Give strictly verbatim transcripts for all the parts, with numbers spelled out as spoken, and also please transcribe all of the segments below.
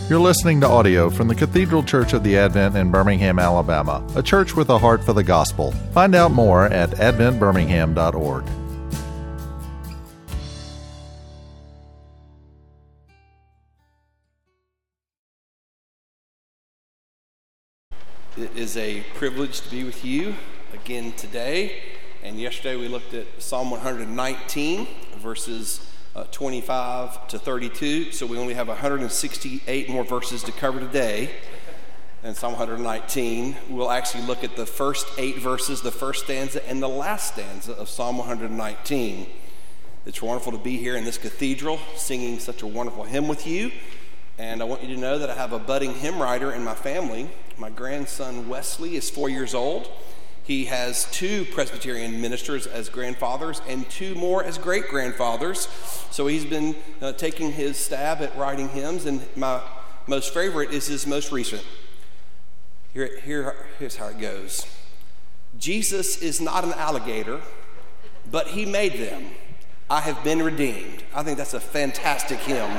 You're listening to audio from the Cathedral Church of the Advent in Birmingham, Alabama, a church with a heart for the gospel. Find out more at advent birmingham dot org. It is a privilege to be with you again today. And yesterday we looked at Psalm one nineteen, verses uh, twenty-five to thirty-two. So we only have one hundred sixty-eight more verses to cover today. And Psalm one nineteen, we'll actually look at the first eight verses, the first stanza, and the last stanza of Psalm one nineteen. It's wonderful to be here in this cathedral, singing such a wonderful hymn with you. And I want you to know that I have a budding hymn writer in my family. My grandson Wesley is four years old. He has two Presbyterian ministers as grandfathers and two more as great-grandfathers. So he's been uh, taking his stab at writing hymns, and my most favorite is his most recent. Here, here, here's how it goes. Jesus is not an alligator, but he made them. I have been redeemed. I think that's a fantastic hymn.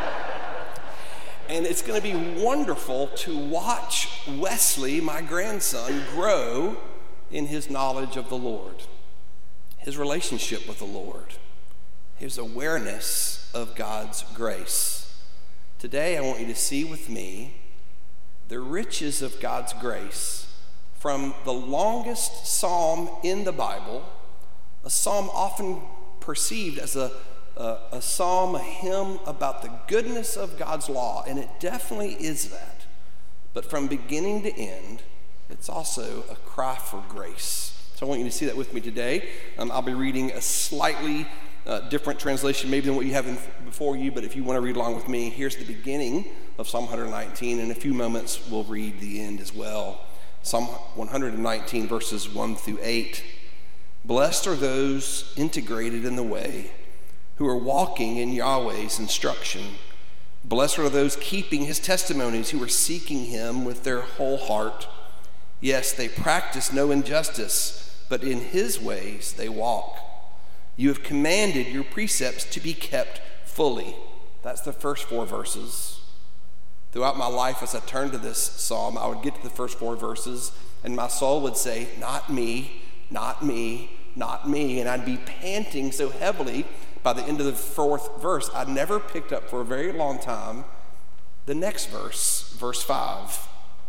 And it's going to be wonderful to watch Wesley, my grandson, grow in his knowledge of the Lord, his relationship with the Lord, his awareness of God's grace. Today, I want you to see with me the riches of God's grace from the longest psalm in the Bible, a psalm often perceived as a A, a psalm, a hymn about the goodness of God's law, and it definitely is that. But from beginning to end, it's also a cry for grace. So I want you to see that with me today. Um, I'll be reading a slightly uh, different translation maybe than what you have in, before you, but if you want to read along with me, here's the beginning of Psalm one nineteen. In a few moments, we'll read the end as well. Psalm one nineteen, verses one through eight. Blessed are those integrated in the way, who are walking in Yahweh's instruction. Blessed are those keeping his testimonies, who are seeking him with their whole heart. Yes, they practice no injustice, but in his ways they walk. You have commanded your precepts to be kept fully. That's the first four verses. Throughout my life, as I turned to this psalm, I would get to the first four verses, and my soul would say, not me, not me, not me. And I'd be panting so heavily by the end of the fourth verse, I never picked up for a very long time the next verse, verse five.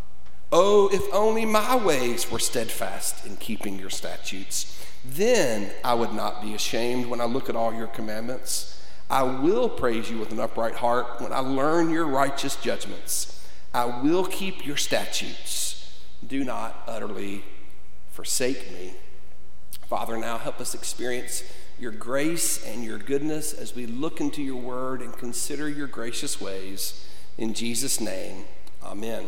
Oh, if only my ways were steadfast in keeping your statutes, then I would not be ashamed when I look at all your commandments. I will praise you with an upright heart when I learn your righteous judgments. I will keep your statutes. Do not utterly forsake me. Father, now help us experience your grace and your goodness as we look into your word and consider your gracious ways. In Jesus' name, amen.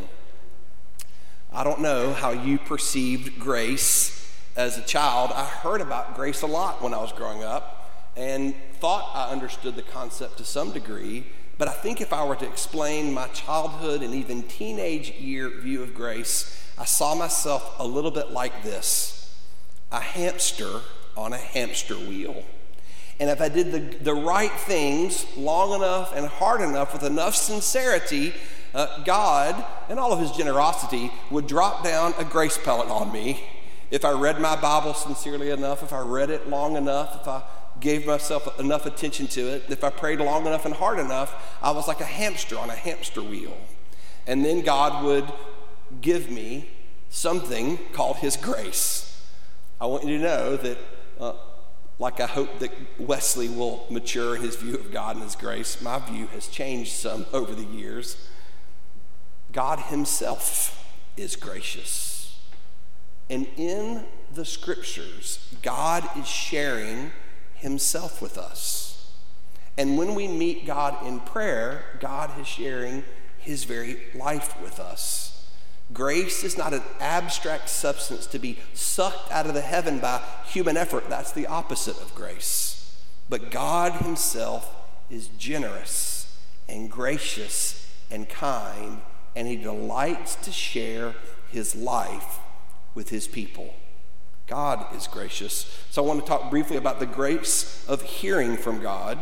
I don't know how you perceived grace as a child. I heard about grace a lot when I was growing up and thought I understood the concept to some degree, but I think if I were to explain my childhood and even teenage year view of grace, I saw myself a little bit like this: a hamster on a hamster wheel. And if I did the, the right things long enough and hard enough with enough sincerity, uh, God, in all of his generosity, would drop down a grace pellet on me. If I read my Bible sincerely enough, if I read it long enough, if I gave myself enough attention to it, if I prayed long enough and hard enough, I was like a hamster on a hamster wheel. And then God would give me something called his grace. I want you to know that Uh, like I hope that Wesley will mature in his view of God and his grace, my view has changed some over the years. God himself is gracious. And in the scriptures, God is sharing himself with us. And when we meet God in prayer, God is sharing his very life with us. Grace is not an abstract substance to be sucked out of the heaven by human effort. That's the opposite of grace. But God himself is generous and gracious and kind, and he delights to share his life with his people. God is gracious. So I want to talk briefly about the grace of hearing from God.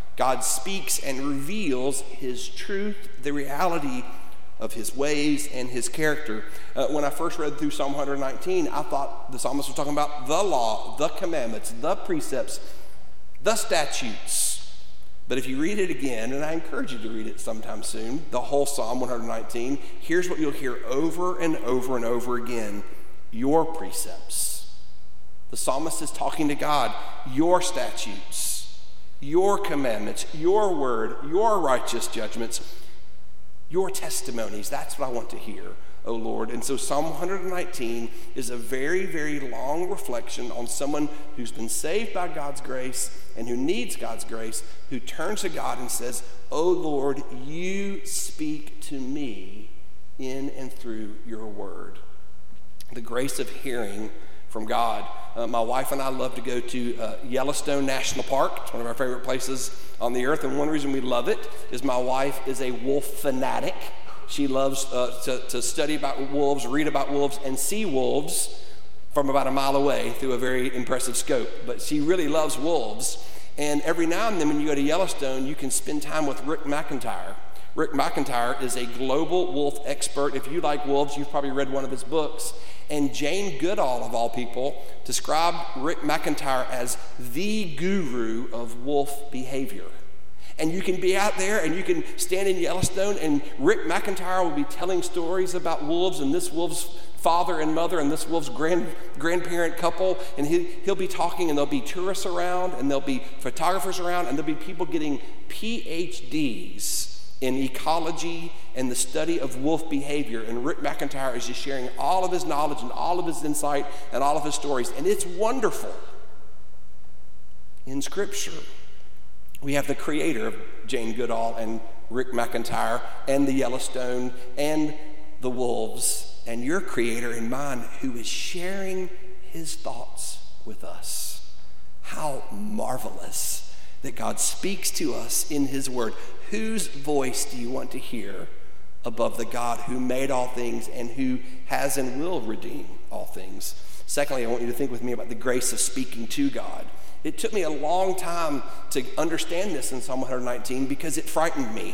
God speaks and reveals his truth, the reality of his ways and his character. Uh, when I first read through Psalm one nineteen, I thought the psalmist was talking about the law, the commandments, the precepts, the statutes. But if you read it again, and I encourage you to read it sometime soon, the whole Psalm one nineteen, here's what you'll hear over and over and over again: your precepts. The psalmist is talking to God. Your statutes, your commandments, your word, your righteous judgments, your testimonies. That's what I want to hear, O Lord. And so Psalm one nineteen is a very, very long reflection on someone who's been saved by God's grace and who needs God's grace, who turns to God and says, O Lord, you speak to me in and through your word. The grace of hearing from God. Uh, my wife and I love to go to uh, Yellowstone National Park. It's one of our favorite places on the earth, and one reason we love it is my wife is a wolf fanatic. She loves uh, to, to study about wolves, read about wolves, and see wolves from about a mile away through a very impressive scope. But she really loves wolves, and every now and then when you go to Yellowstone, you can spend time with Rick McIntyre. Rick McIntyre is a global wolf expert. If you like wolves, you've probably read one of his books. And Jane Goodall, of all people, described Rick McIntyre as the guru of wolf behavior. And you can be out there and you can stand in Yellowstone and Rick McIntyre will be telling stories about wolves and this wolf's father and mother and this wolf's grand, grandparent couple. And he, he'll be talking and there'll be tourists around and there'll be photographers around and there'll be people getting P H Ds in ecology and the study of wolf behavior. And Rick McIntyre is just sharing all of his knowledge and all of his insight and all of his stories. And it's wonderful. In Scripture, we have the creator of Jane Goodall and Rick McIntyre and the Yellowstone and the wolves, and your creator and mine who is sharing his thoughts with us. How marvelous that God speaks to us in his word. Whose voice do you want to hear above the God who made all things and who has and will redeem all things? Secondly, I want you to think with me about the grace of speaking to God. It took me a long time to understand this in Psalm one nineteen because it frightened me.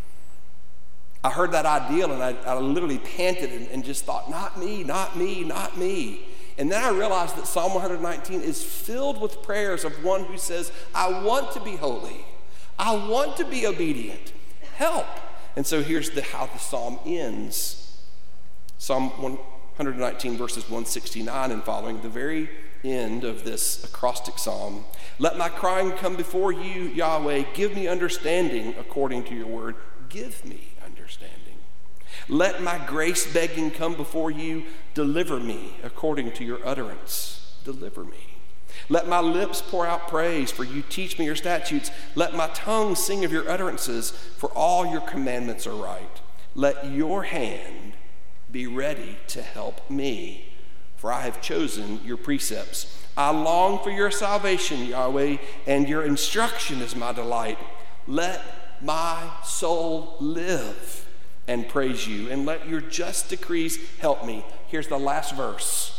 I heard that ideal and I, I literally panted and, and just thought, not me, not me, not me. And then I realized that Psalm one nineteen is filled with prayers of one who says, I want to be holy. I want to be obedient. Help. And so here's the, how the psalm ends. Psalm one nineteen verses one sixty-nine and following, the very end of this acrostic psalm. Let my crying come before you, Yahweh. Give me understanding according to your word. Give me understanding. Let my grace begging come before you. Deliver me according to your utterance. Deliver me. Let my lips pour out praise, for you teach me your statutes. Let my tongue sing of your utterances, for all your commandments are right. Let your hand be ready to help me, for I have chosen your precepts. I long for your salvation, Yahweh, and your instruction is my delight. Let my soul live and praise you, and let your just decrees help me. Here's the last verse.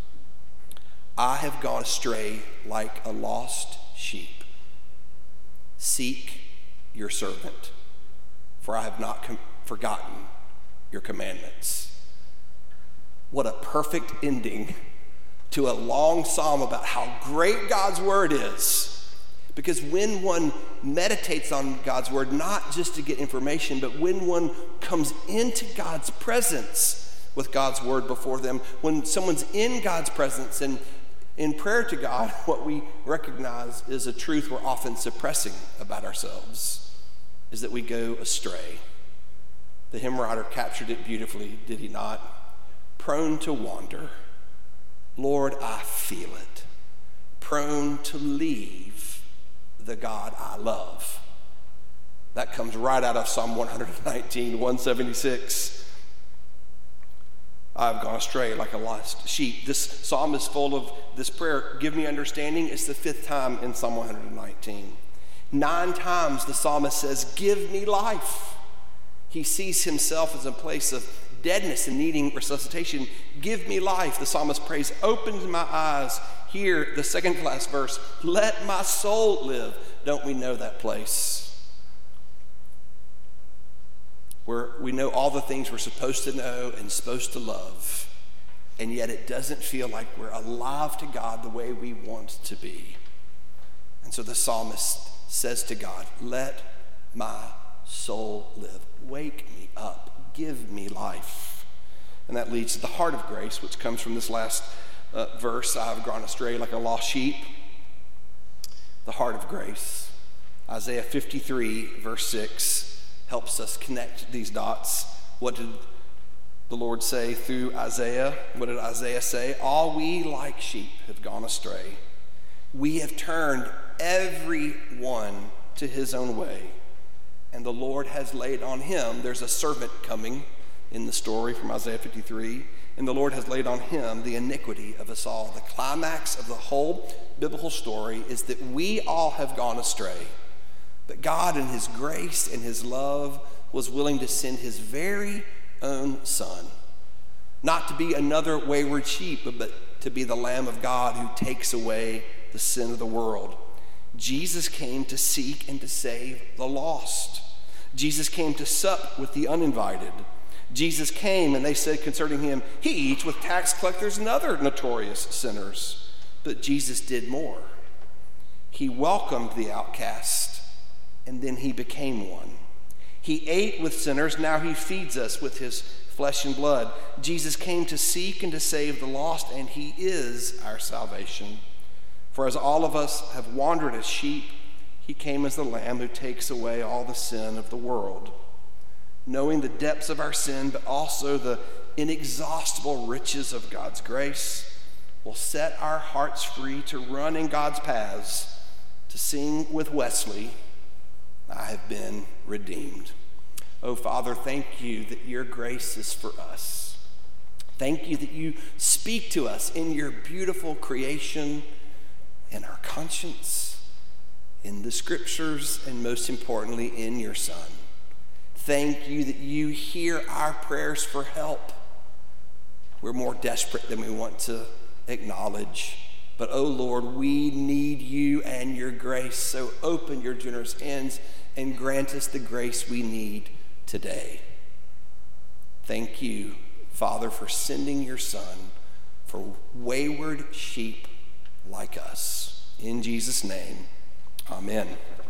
I have gone astray like a lost sheep. Seek your servant, for I have not com- forgotten your commandments. What a perfect ending to a long psalm about how great God's word is. Because when one meditates on God's word, not just to get information, but when one comes into God's presence with God's word before them, when someone's in God's presence and in prayer to God, what we recognize is a truth we're often suppressing about ourselves, is that we go astray. The hymn writer captured it beautifully, did he not? Prone to wander. Lord, I feel it. Prone to leave the God I love. That comes right out of Psalm one nineteen, one seventy-six. I've gone astray like a lost sheep. This psalm is full of this prayer, give me understanding. It's the fifth time in Psalm one nineteen. Nine times the psalmist says, give me life. He sees himself as a place of deadness and needing resuscitation. Give me life. The psalmist prays, open my eyes. Here, the second to last verse, let my soul live. don't we know that place? Where we know all the things we're supposed to know and supposed to love, and yet it doesn't feel like we're alive to God the way we want to be. And so the psalmist says to God, let my soul live. Wake me up. Give me life. And that leads to the heart of grace, which comes from this last uh, verse, I have gone astray like a lost sheep. The heart of grace. Isaiah fifty-three, verse six, helps us connect these dots. What did the Lord say through Isaiah? What did Isaiah say? All we like sheep have gone astray. We have turned every one to his own way, and the Lord has laid on him. There's a servant coming in the story from Isaiah fifty-three, and the Lord has laid on him the iniquity of us all. The climax of the whole biblical story is that we all have gone astray, but God in his grace and his love was willing to send his very own son, not to be another wayward sheep, but to be the Lamb of God who takes away the sin of the world. Jesus came to seek and to save the lost. Jesus came to sup with the uninvited. Jesus came, and they said concerning him, he eats with tax collectors and other notorious sinners. But Jesus did more. He welcomed the outcast, and then he became one. He ate with sinners, now he feeds us with his flesh and blood. Jesus came to seek and to save the lost, and he is our salvation. For as all of us have wandered as sheep, he came as the Lamb who takes away all the sin of the world. Knowing the depths of our sin, but also the inexhaustible riches of God's grace, will set our hearts free to run in God's paths, to sing with Wesley, I have been redeemed. Oh, Father, thank you that your grace is for us. Thank you that you speak to us in your beautiful creation, in our conscience, in the scriptures, and most importantly, in your Son. Thank you that you hear our prayers for help. We're more desperate than we want to acknowledge. But, oh Lord, we need you and your grace. So open your generous hands and grant us the grace we need today. Thank you, Father, for sending your Son for wayward sheep like us. In Jesus' name, amen.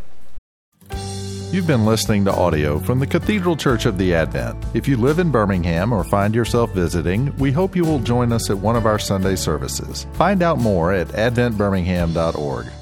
You've been listening to audio from the Cathedral Church of the Advent. If you live in Birmingham or find yourself visiting, we hope you will join us at one of our Sunday services. Find out more at advent birmingham dot org.